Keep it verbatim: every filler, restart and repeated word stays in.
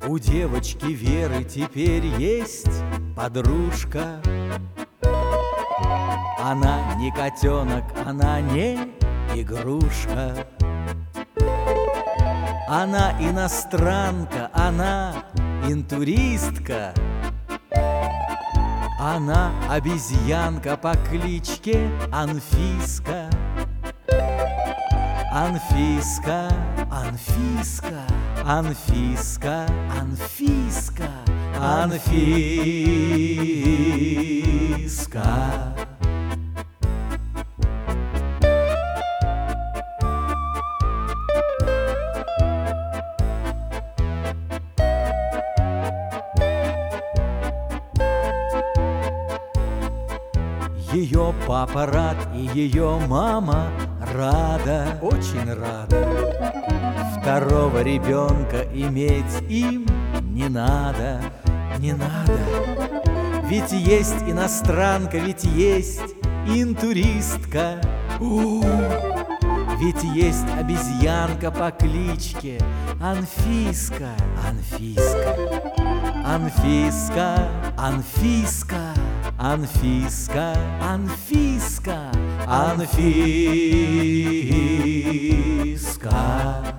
У девочки Веры теперь есть подружка. Она не котенок, она не игрушка. Она иностранка, она интуристка. Она обезьянка по кличке Анфиска. Анфиска, Анфиска, Анфиска, Анфиска, Анфиска. Ее папа рад и ее мама рада, очень рада. Второго ребенка иметь им не надо, не надо. Ведь есть иностранка, ведь есть интуристка. У-у-у. Ведь есть обезьянка по кличке Анфиска, Анфиска, Анфиска, Анфиска, Анфиска, Анфиска, Анфиска.